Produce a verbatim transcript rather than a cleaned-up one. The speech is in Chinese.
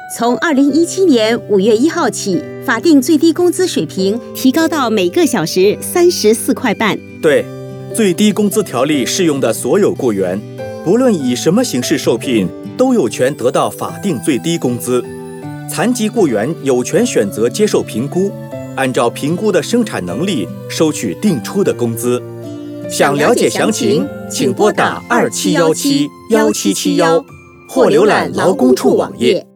从二零一七年五月一号起，法定最低工资水平提高到每个小时三十四块半。 对，最低工资条例适用的所有雇员，不论以什么形式受聘，都有权得到法定最低工资。残疾雇员有权选择接受评估，按照评估的生产能力收取定出的工资。想了解详情，请拨打二七幺七幺七七幺，或浏览劳工处网页。